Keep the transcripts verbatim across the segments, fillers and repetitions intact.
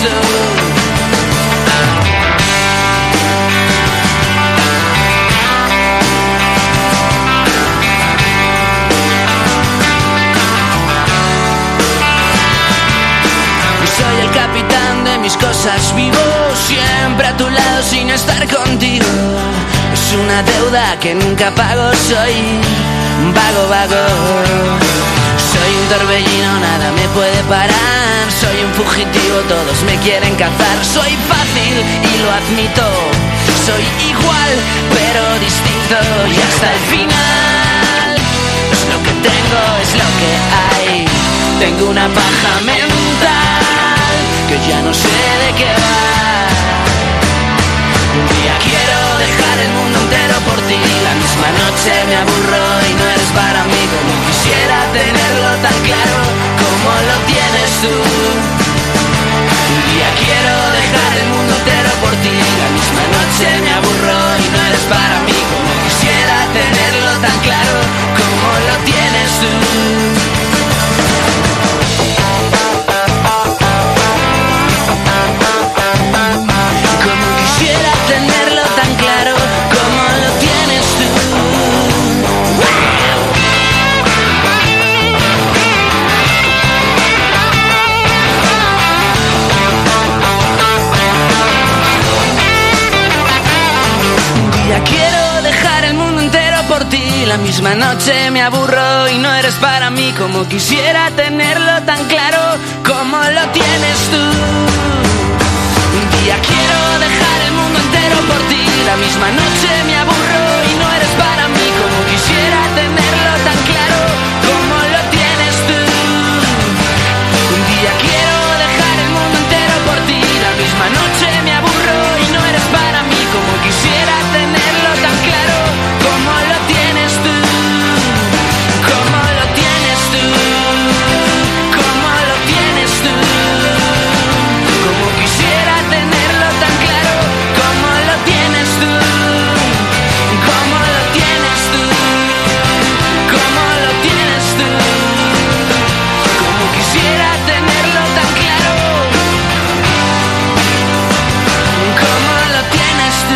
tú. Soy el capitán de mis cosas, vivo siempre a tu lado sin estar contigo. Es una deuda que nunca pago, soy vago, vago. Soy un torbellino, nada me puede parar. Soy un fugitivo, todos me quieren cazar. Soy fácil y lo admito. Soy igual, pero distinto. Y hasta el final es lo que tengo, es lo que hay. Tengo una paja mental que ya no sé de qué va. Un día quiero dejar el mundo entero por ti. La misma noche me aburro y no eres para mí. Como quisiera tenerlo tan claro como lo tienes tú. Un día quiero dejar el mundo entero por ti. La misma noche me aburro y no eres para mí. Como quisiera tenerlo tan claro como lo tienes tú. Quiero dejar el mundo entero por ti. La misma noche me aburro y no eres para mí. Como quisiera tenerlo tan claro como lo tienes tú. Un día quiero dejar el mundo entero por ti. La misma noche me aburro y no eres para mí. Como quisiera tenerlo tan claro como lo tienes tú. Un día quiero dejar el mundo entero por ti. La misma noche me aburro y no eres para mí. Como quisiera tenerlo tan claro como lo tienes tú. Como lo tienes tú. Como lo tienes tú. Como quisiera tenerlo tan claro como lo tienes tú. Como lo tienes tú. Como lo tienes tú. Como quisiera tenerlo tan claro como lo tienes tú.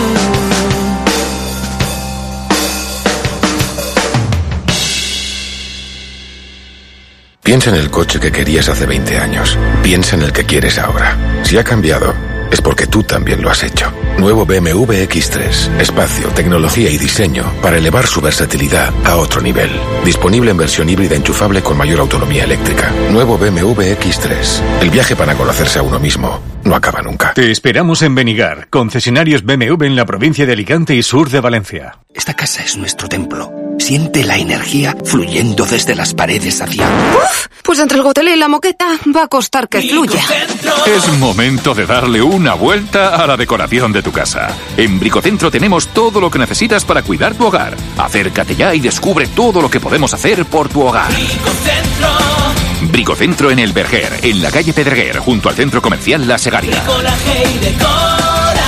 Piensa en el coche que querías hace veinte años. Piensa en el que quieres ahora. Si ha cambiado, es porque tú también lo has hecho. Nuevo B M W X tres. Espacio, tecnología y diseño para elevar su versatilidad a otro nivel. Disponible en versión híbrida enchufable con mayor autonomía eléctrica. Nuevo B M W X tres. El viaje para conocerse a uno mismo no acaba nunca. Te esperamos en Benigar, concesionarios B M W en la provincia de Alicante y sur de Valencia. Esta casa es nuestro templo. Siente la energía fluyendo desde las paredes hacia... Uf, pues entre el gotelé y la moqueta va a costar que fluya. Es momento de darle una vuelta a la decoración de tu casa. En Bricocentro tenemos todo lo que necesitas para cuidar tu hogar. Acércate ya y descubre todo lo que podemos hacer por tu hogar. Bricocentro. Bricocentro en El Verger, en la calle Pedreguer, junto al centro comercial La Segaria. Bricolaje y decoración.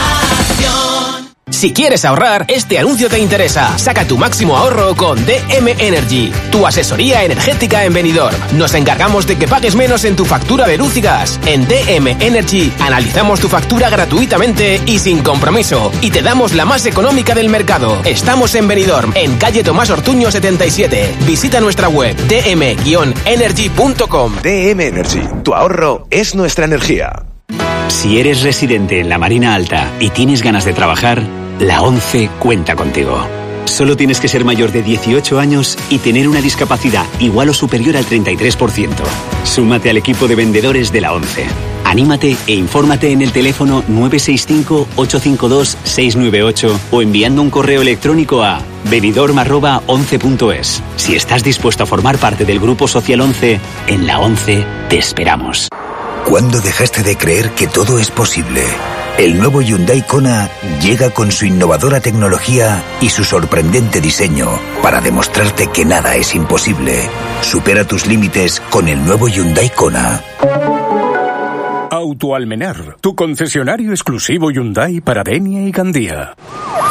Si quieres ahorrar, este anuncio te interesa. Saca tu máximo ahorro con D M Energy, tu asesoría energética en Benidorm. Nos encargamos de que pagues menos en tu factura de luz y gas. En D M Energy analizamos tu factura gratuitamente y sin compromiso. Y te damos la más económica del mercado. Estamos en Benidorm, en calle Tomás Ortuño setenta y siete. Visita nuestra web d m energy punto com. D M Energy, tu ahorro es nuestra energía. Si eres residente en la Marina Alta y tienes ganas de trabajar, la ONCE cuenta contigo. Solo tienes que ser mayor de dieciocho años y tener una discapacidad igual o superior al treinta y tres por ciento. Súmate al equipo de vendedores de la ONCE. Anímate e infórmate en el teléfono nueve seis cinco, ocho cinco dos, seis nueve ocho o enviando un correo electrónico a benidorm arroba once punto es. Si estás dispuesto a formar parte del Grupo Social ONCE, en la ONCE te esperamos. ¿Cuándo dejaste de creer que todo es posible? El nuevo Hyundai Kona llega con su innovadora tecnología y su sorprendente diseño para demostrarte que nada es imposible. Supera tus límites con el nuevo Hyundai Kona. Autoalmenar, tu concesionario exclusivo Hyundai para Denia y Gandía.